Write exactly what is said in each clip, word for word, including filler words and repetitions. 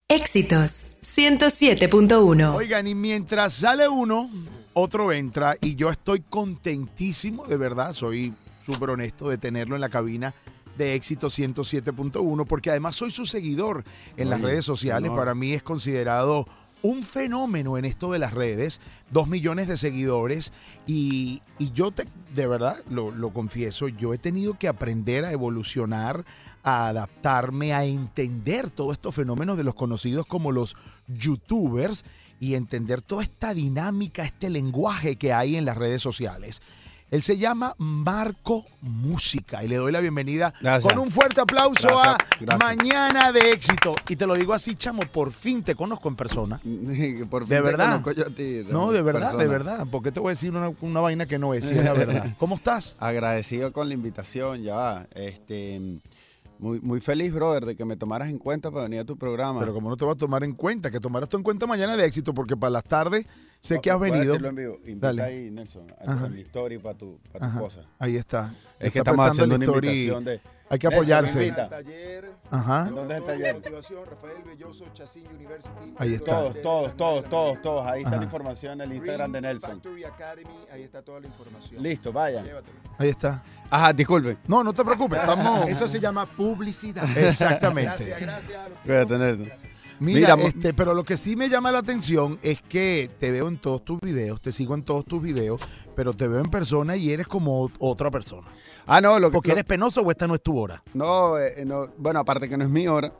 Éxitos ciento siete punto uno. Oigan, y mientras sale uno, otro entra y yo estoy contentísimo, de verdad, soy súper honesto de tenerlo en la cabina de Éxito ciento siete punto uno, porque además soy su seguidor en Oye, las redes sociales. No. Para mí es considerado un fenómeno en esto de las redes, dos millones de seguidores y, y yo te, de verdad lo, lo confieso, yo he tenido que aprender a evolucionar, a adaptarme, a entender todos estos fenómenos de los conocidos como los youtubers y entender toda esta dinámica, este lenguaje que hay en las redes sociales. Él se llama Marco Música y le doy la bienvenida Gracias. Con un fuerte aplauso Gracias. a Gracias. Mañana de Éxito. Y te lo digo así, chamo, por fin te conozco en persona. Por fin de te verdad. Conozco yo a ti, no, de verdad, persona. de verdad. Porque te voy a decir una, una vaina que no es, si es la verdad. ¿Cómo estás? Agradecido con la invitación, ya va. Este... Muy, muy feliz, brother, de que me tomaras en cuenta para venir a tu programa. Pero como no te vas a tomar en cuenta, que tomaras tú en cuenta Mañana de Éxito, porque para las tardes sé no, que has venido. En vivo. Invita Dale. ahí, Nelson, a la story para tu, para tu cosa. Ahí está. Es está que estamos haciendo una invitación de... Hay que apoyarse. Nelson, taller, Ajá. ¿Dónde es el taller? Rafael Belloso, Chassin University. Ahí está. Todos, todos, todos, todos, todos. Ahí está Ajá. la información en el Instagram de Nelson. Factory Academy, ahí está toda la información. Listo, vaya. Ahí está. Ajá, disculpe. No, no te preocupes, estamos... Eso se llama publicidad. Exactamente. Gracias, gracias. Cuídate, Nelson. Mira, Mira este, pero lo que sí me llama la atención es que te veo en todos tus videos, te sigo en todos tus videos, pero te veo en persona y eres como otra persona. Ah, no, lo que... Porque lo, eres penoso o esta no es tu hora. No, eh, no bueno, aparte que no es mi hora.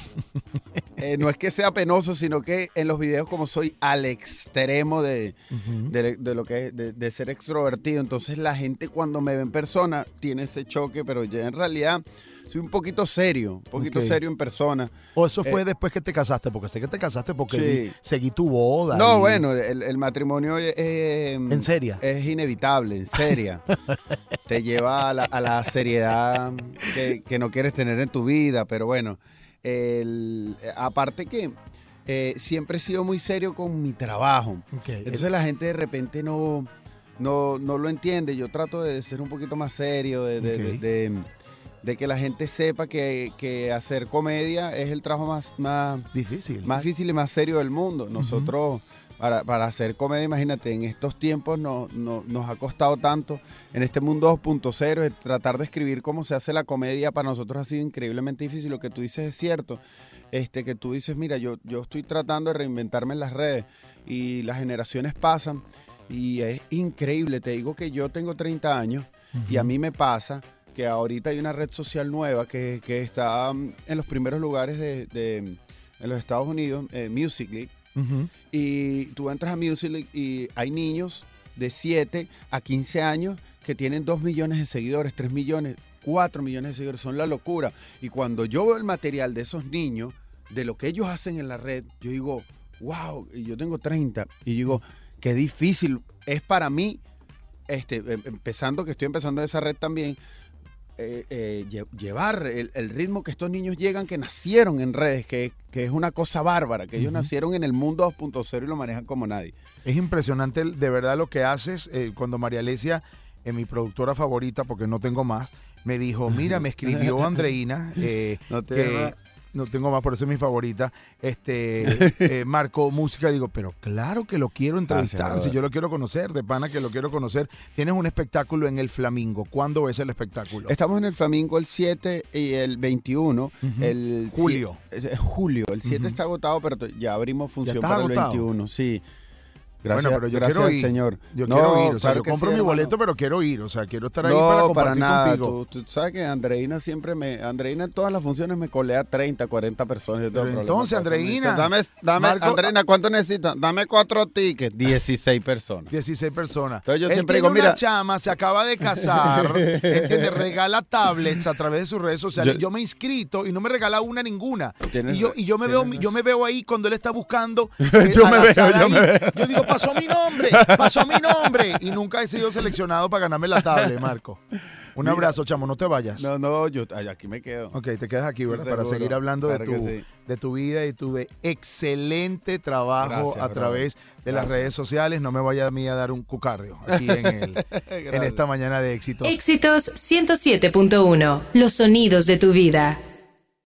eh, no es que sea penoso, sino que en los videos como soy al extremo de, uh-huh. de, de lo que es de, de ser extrovertido, entonces la gente cuando me ve en persona tiene ese choque, pero yo en realidad... soy un poquito serio, un poquito okay. serio en persona. ¿O eso fue eh, después que te casaste? Porque sé que te casaste porque sí. vi, seguí tu boda. No, y... bueno, el, el matrimonio es... Eh, ¿En serio? Es inevitable, en seria. Te lleva a la, a la seriedad que, que no quieres tener en tu vida, pero bueno, el, aparte que eh, siempre he sido muy serio con mi trabajo. Okay. Entonces la gente de repente no, no, no lo entiende. Yo trato de ser un poquito más serio, de... de, okay. de, de, de de que la gente sepa que, que hacer comedia es el trabajo más, más difícil más difícil y más serio del mundo. Nosotros, uh-huh. para, para hacer comedia, imagínate, en estos tiempos no, no, nos ha costado tanto, en este mundo dos punto cero, tratar de escribir cómo se hace la comedia para nosotros ha sido increíblemente difícil. Lo que tú dices es cierto, este, que tú dices, mira, yo, yo estoy tratando de reinventarme en las redes y las generaciones pasan y es increíble. Te digo que yo tengo treinta años uh-huh. y a mí me pasa... que ahorita hay una red social nueva que, que está en los primeros lugares de, de en los Estados Unidos, eh, Musical.ly, uh-huh. y tú entras a Musical.ly y hay niños de siete a quince años que tienen dos millones de seguidores, tres millones, cuatro millones de seguidores, son la locura. Y cuando yo veo el material de esos niños, de lo que ellos hacen en la red, yo digo, wow, y yo tengo treinta, y digo, qué difícil es para mí, este, empezando, que estoy empezando esa red también, Eh, eh, llevar el, el ritmo que estos niños llegan, que nacieron en redes, que, que es una cosa bárbara, que ellos uh-huh. nacieron en el mundo dos punto cero y lo manejan como nadie. Es impresionante de verdad lo que haces. Eh, cuando María Alesia, eh, mi productora favorita, porque no tengo más, me dijo, mira, me escribió Andreina, eh, no te que... No tengo más, por eso es mi favorita. Este eh, Marco Música, digo, pero claro que lo quiero entrevistar, Gracias, si yo lo quiero conocer, de pana que lo quiero conocer. Tienes un espectáculo en el Flamingo. ¿Cuándo es el espectáculo? Estamos en el Flamingo el siete y el veintiuno. Uh-huh. el julio. Es julio. El siete uh-huh. está agotado, pero ya abrimos función para agotado? el veintiuno. Sí. Gracias, bueno, pero yo gracias quiero al ir, Señor. Yo no, quiero ir, o sea, claro yo compro sí, mi hermano. boleto, pero quiero ir, o sea, quiero estar ahí no, para compartir para nada. contigo. Tú, tú sabes que Andreina siempre me, Andreina en todas las funciones me colea treinta, cuarenta personas. Yo pero entonces, Andreina. Dice, dame, dame Marco, Andreina, ¿cuánto necesitas? Dame cuatro tickets. dieciséis personas. dieciséis personas. Entonces yo Él siempre tiene digo, una mira. chama, se acaba de casar, ¿entiendes? Regala tablets a través de sus redes sociales. Yo, yo me he inscrito y no me regala una ninguna. Y yo, y yo me veo, yo me veo ahí cuando él está buscando. Eh, yo, me veo, yo ahí, me veo. Yo digo, pasó mi nombre, pasó mi nombre. Y nunca he sido seleccionado para ganarme la tablet, Marco. Un Mira, abrazo, chamo, no te vayas. No, no, yo aquí me quedo. Ok, te quedas aquí, ¿verdad? Seguro, para seguir hablando de tu, sí. de tu vida y tu de excelente trabajo Gracias, a través de Gracias. las redes sociales. No me vaya a mí a dar un cucardio aquí en, el, en esta mañana de Éxitos. Éxitos ciento siete punto uno. Los sonidos de tu vida.